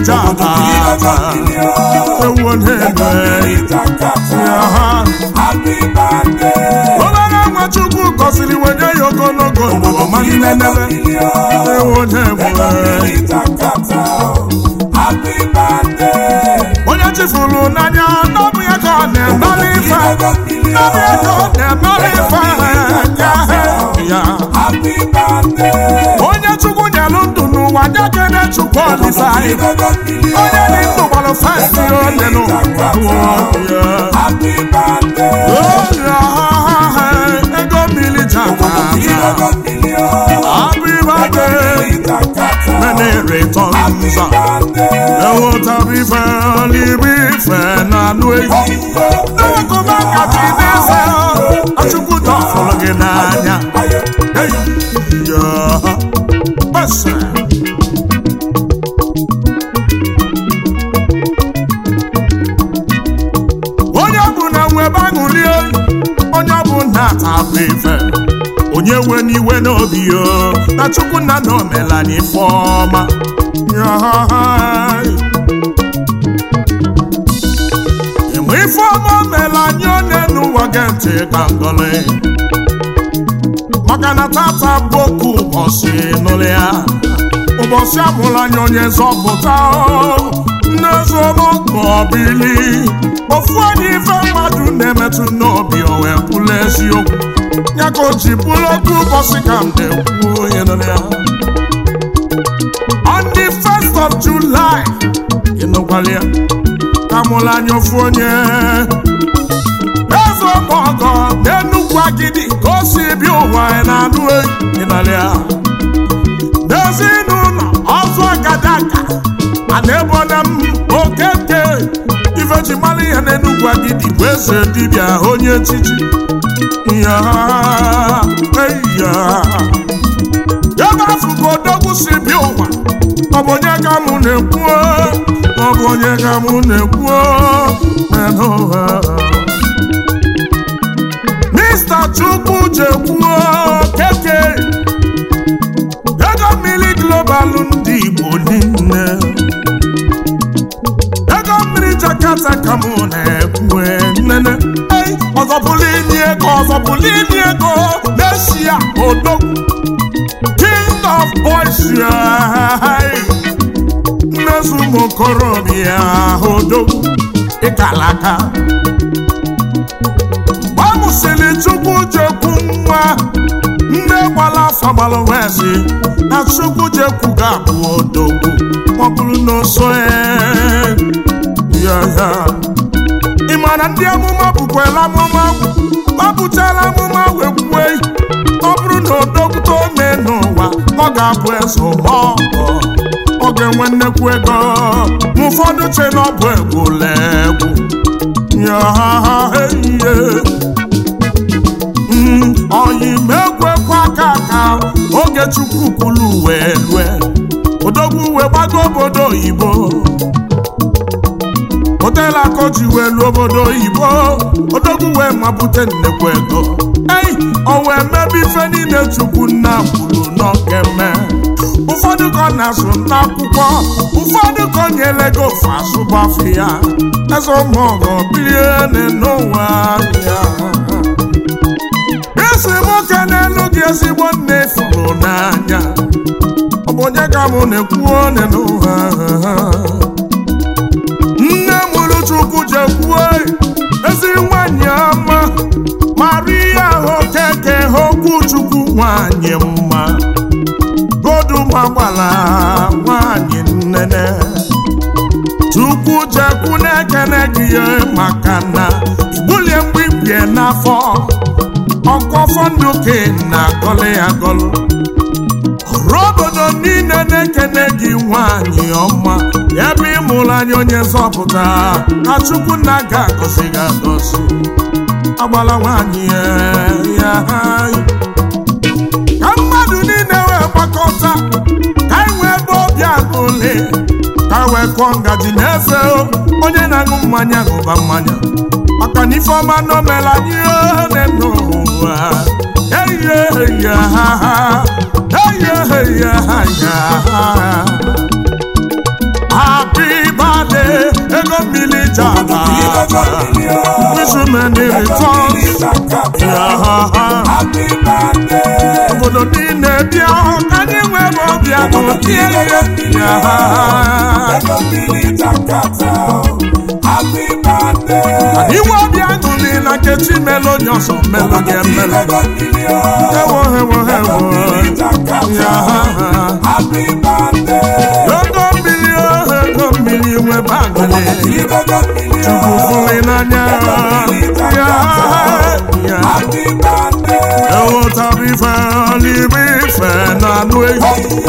Jakarta ewo n'ebe Happy birthday. obere nwa Chukwu gọziri wenye ya ogologo ndụ ma nnenebe ewo n'ebe Happy birthday. onye chifuru n'anya n'ọbụ ya ka ọ na-emere ife n'ọbụ ya ka ọ na-emere ife ya Happy birthday. onye Chukwu nyelụ ndụ n'ụwa nye kene Chukwu Olisa onye dị ndụ gbalụ festi onye n'ụwa Happy birthday. ego mmiri Jakarta happy birthday many returns ewutabife libife na anụ ehi n'ọkụmakati n'eze Chukwu dọfụrụ gị n'anya onye bụ na nwebe aṅụlie onye bụ na atabụ ife onye nwe n'iwe n'obi yo na Chukwu nna na omela n'ife ọma enwe ife ọma omela anyị onye n'ụwa ge ntị ka ngọlị maka na tata boku ụbọchị n'ụlọ ya ụbọchị amụrụ anyị onye nzọpụta n'ezomọkọbili ofu onye ife mmadụ na-emetụ n'obi o wee kwulu eziokwu ya ka o ji bụrụ oke ụbọchị ka m na-ekwu onye nọ ya on the 1st of July ịnụkwala ya ka mụrụ anya ofu onye ezomọgọ n'Enugwu Agidi ka o si bịa ụwa na-anụ ịnala ya n'ezinụlọ ọzọ agadaga ana ebona m okeke ifeji mara ihe n'Enugwu Agidi bụ eze dibịa onye echichi ebe afọ ka odogwu si bịa ụwa ọ bụ onye ka mụ na-ekwu ọ bụ onye ka mụ na-ekwu Mr. Chukwu jekwuo keke ego mmiri global ndị Igbo niile ego mmiri Jakarta ka mụ na-ekwu nnene ọzọ bụlụ inye ego n'eshia odogwu King of Boys nnezu ụmụokorobịa odogwu ịkalaka gbamụsịrị Chukwu jekwu nwa nne gbala afọ gbalụ wezi na Chukwu jekwu ga-abụ odogwu ọ bụrụ na o so ị ma na ndị amụma bukwela amụma gbapụtala amụma wee kwue ọ bụrụ na odogwuta ome n'ụwa ọ ga-abụ eze ụmụọgọ ọ ga-enwe nnekwu ego ma ụfọdụ che na ọ bụ egwuregwu oyi mekwekwa aka ka oge Chukwu kwulu wee lue odogwu wee gbago obodo oyibo hotelu akọji wee lụọ obodo oyibo odogwu wee mabute nnekwu ego o wee mebe ife niile Chukwu nna kwuru n'okeme ụfọdụ ka ọ na-asụ n'akwụkwọ ụfọdụ ka ọ nyere ego ofu asụbafụ ya eze ụmụọgọ bilie n'ụwa ya esi nwoke n'elu gị ezigbo nne fụrụ n'anya ọ bụ onye ka mụ na-ekwu one n'ụwa nne mụrụ Chukwu jekwuo ezi nwanyị ọma Maria Okeke okwu Chukwu nwanyị mma goduma gbala nwanyị nnene Chukwu jekwu na-ekene gị maka na igbulie mgbe ibie n'afọ ọkọfọ ndụ ka na-agọlị agọlụ ọrụ obodo niile na-ekene gị nwanyị ọma ebe ị mụrụ anya onye nzọpụta na Chukwu nna ga-agọzi gị agọzi agbala nwanyị ya ka mmadụ niile wee gbakọta ka anyị wee ebe obi agụle ka wee kụọ ngaji n'eze onye na-aṅụ mmanya ṅụba mmanya maka na ife ọma n'omela anyị n'ụwa happy birthday, ego mmiri jaba. Wish you many returns. Happy birthday. Obodo niile bịa ka anyị nwere obi atọ tie ya. Ego mmiri Jakarta. Happy birthday. Iwe obi aṅụrị na Nkechi melo onye ọzọ melo gị emelo. Ewo ewo ewo. Happy birthday. Ego mmiri nwe bagale. Chukwu fụrụ n'anya. Happy birthday. Ewo tabi fe olibi fe na anụ ehi.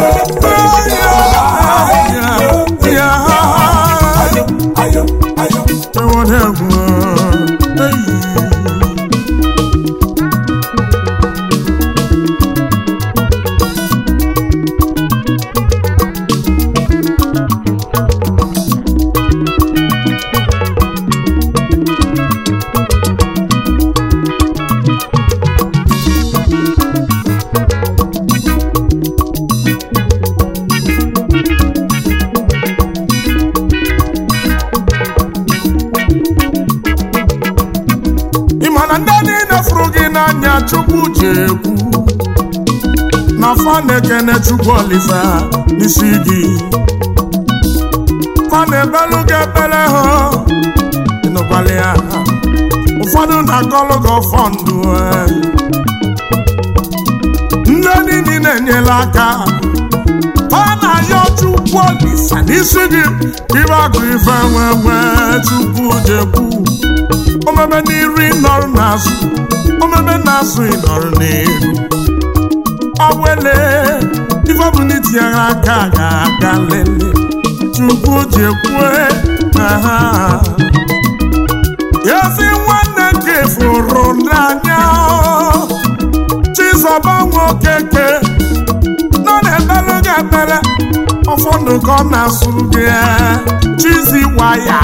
Ayo. Ewo ewo. Chukwu ji ekwu na fa na-ekene Chukwu Olisa n'isi gị, fa na-ebelu gị ekpere ha ịnụkwala ya. Ụfọdụ na-akọlụ gị ọfọ ndụ ndị niile na-enyela aka, fa na-ayọ Chukwu Olisa n'isi gị ibe agụ ife nwenwe. Chukwu ji ekwu omeme n'iri nọrọ n'azụ, omeme na-asụ ịnọrọ n'elu. Ọwele ife ọ bụ n'itinyere aka ga-aga lele. Chukwu ji ekwue ezi nwanne gị fụrụ n'anya. Chizọba Nwokeke nọ na-ekpere gị ekpere, ụfọdụ ka ọ na-asụrụ gị Chizi waya.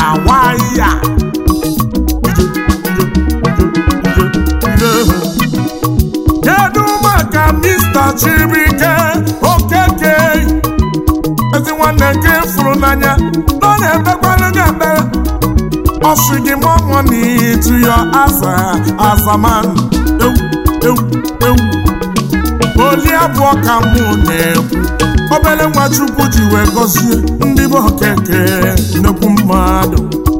Kedu maka Mr. Chibuike Okeke, ezi nwanne nke fụrụ n'anya nọ na-ekpekwara gị ekpere. Ọ sị gị more money to your azaman. Ewu oli abụọ ka mụ na-ekwu. Obere nwa Chukwu ji wee gọzie ndị bụ Okeke nnekwu mmadụ.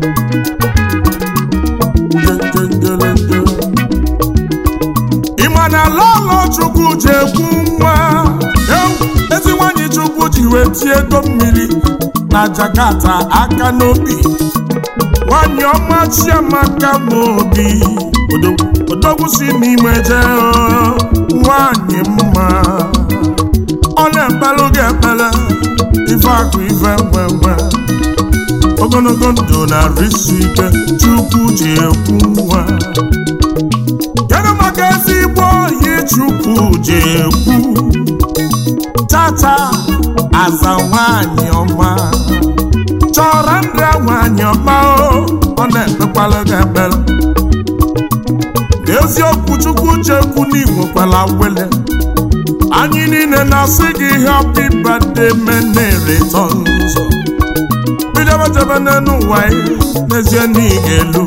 Ịma na lọlọ Chukwu ji ekwu nwa. Ezi nwanyị Chukwu ji wee tie ego mmiri na Jakarta aka n'obi. Nwanyị ọma Chiamaka Mobi odogwu si n'ime jee nwanyị mma. Ọ na-ekpelụ gị ekpele ife akụ ife nwenwe. Ogologo ndụ na-arịsi ike Chukwu ji ekwu nwa. Kedu maka ezigbo oyi Chukwu ji ekwu Tata Aza nwanyị ọma, chọrọ ndị nwanyị ọma. Ọ na-ekpekwala gị ekpere. N'eziokwu Chukwu ji ekwu n'inwekwala wele. Anyị niile na-asị gị happy birthday many returns. Bidobejebe n'ụwa n'ezie n'igelu.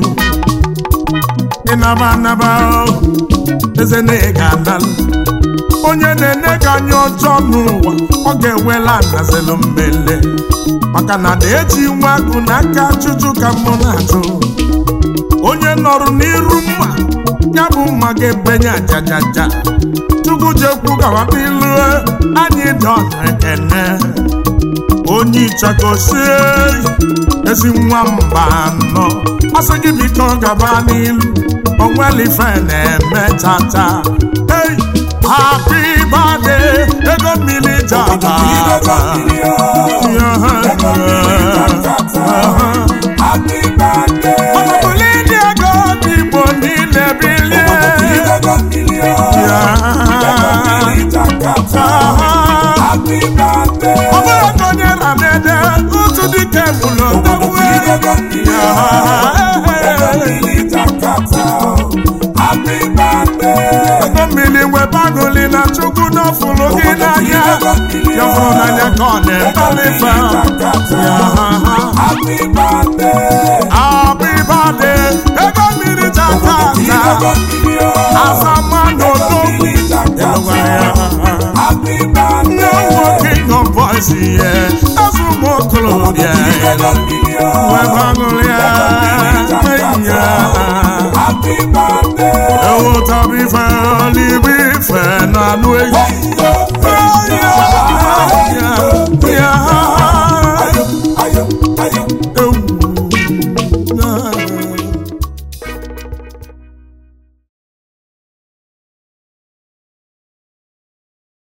Ịnaba eze na-ega analụ. Onye na-ene ka anyị ọjọọ n'ụwa ọ ga-ewela nazelu mmele. Maka na na-eji nwa agụ n'aka ajụjụ ka mụ na-ajụ. Onye nọrụ n'iru mma ya bụ mma ga-ebenye ajajaja. Chukwu ji ekwu gawa n'ilu anyị dị ọnụ ekene. Onye Ichakosie ezi nwa mba anọ, asị gị biko gaba n'ilu, onwere ife na-eme tata. Happy birthday, ego mmiri Jakarta. Happy birthday. Ọmọbụli ndị ego ndị Igbo niile bilie. Happy birthday. Ọ bụrụ ka onye na-ede otu dike bụrụ ndegbu. Happy birthday. Ego mmiri nwe bagoli na Chukwu n'ọfụlụ gị n'anya. Ya fụrụ n'anya ka ọ na-ekpere ife. Happy birthday. Happy birthday. Ego mmiri tatata. Asamano dogu. Happy birthday. No working on voice here. Azumokolo yeah. Webangulia. Happy birthday. Ewo tabi fe, libi fe na nwe.